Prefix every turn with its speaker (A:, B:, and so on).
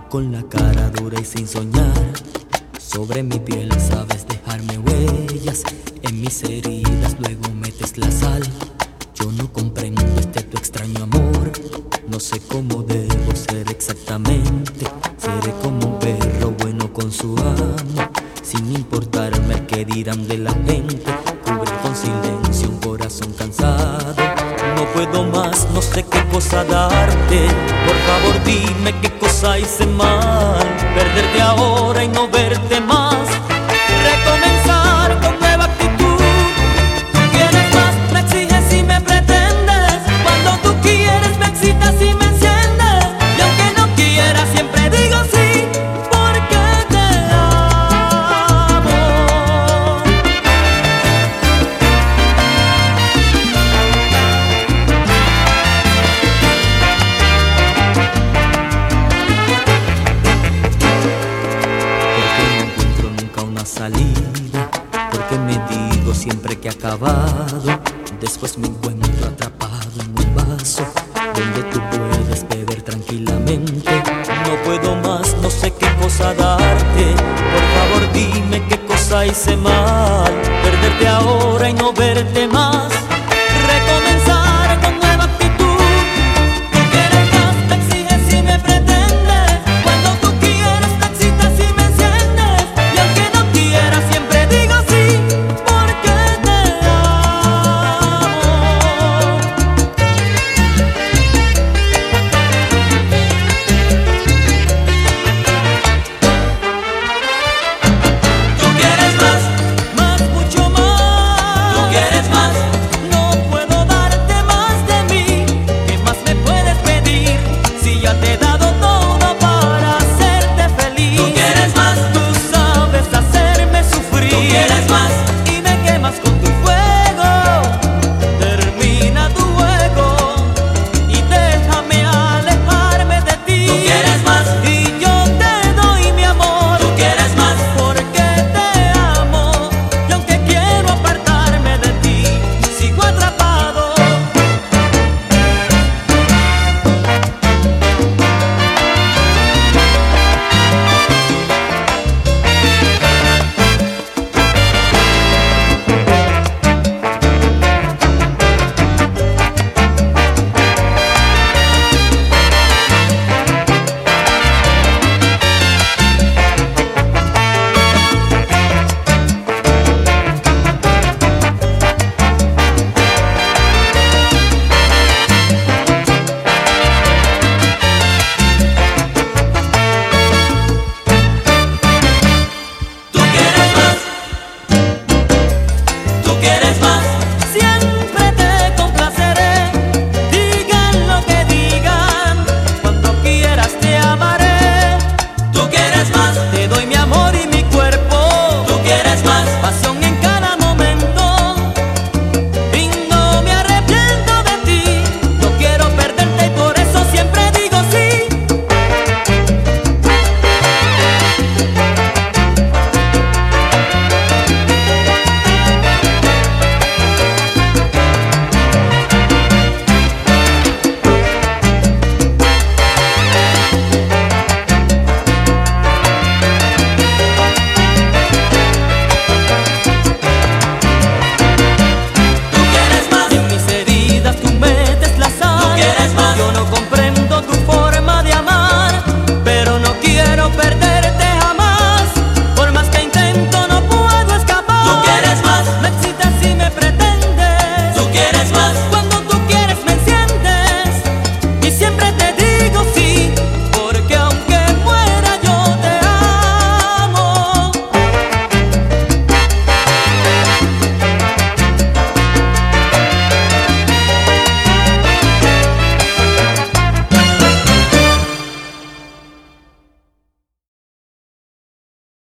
A: con la cara dura y sin soñar. Sobre mi piel sabes dejarme huellas, en mis heridas luego metes la sal. Yo no comprendo este tu extraño amor, no sé cómo debo ser exactamente. Seré como un perro bueno con su amo, sin importarme el que dirán de la gente. Cubre con silencio un corazón cansado. No puedo más, no sé qué cosa darte. Por favor dime qué cosa hice mal. Perderte ahora y no verte más. Recomenzar con nueva actitud. Tú quieres más, me exiges y me pretendes. Cuando tú quieres me excitas y me enciendes. Y aunque no quieras siempre digo sí, porque te amo. Porque no encuentro nunca una salida, porque me digo siempre que he acabado. Después me encuentro atrapado en un vaso donde tú puedes beber tranquilamente. No puedo más, no sé qué cosa darte. Por favor dime qué cosa hice mal. Perderte ahora y no verte más.